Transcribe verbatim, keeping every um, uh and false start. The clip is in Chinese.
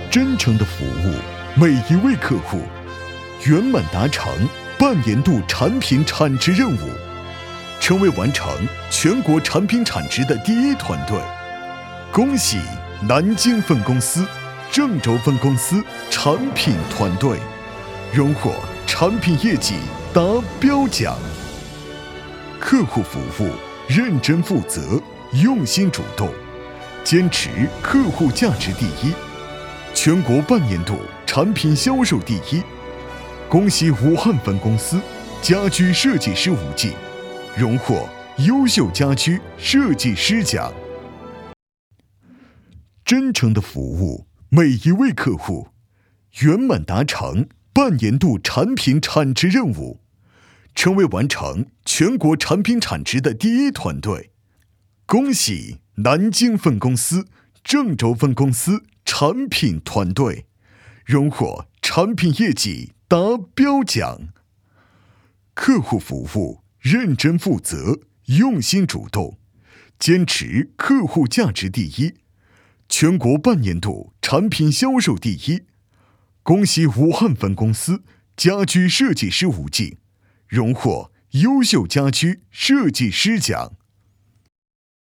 真诚的服务每一位客户，圆满达成半年度产品产值任务，成为完成全国产品产值的第一团队。恭喜南京分公司、郑州分公司产品团队荣获产品业绩达标奖。客户服务认真负责、用心主动，坚持客户价值第一，全国半年度产品销售第一。恭喜武汉分公司家居设计师吴静荣获优秀家居设计师奖。真诚的服务每一位客户，圆满达成半年度产品产值任务，成为完成全国产品产值的第一团队。恭喜南京分公司、郑州分公司产品团队荣获产品业绩达标奖。客户服务认真负责、用心主动，坚持客户价值第一，全国半年度产品销售第一。恭喜武汉分公司家居设计师吴静荣获优秀家居设计师奖。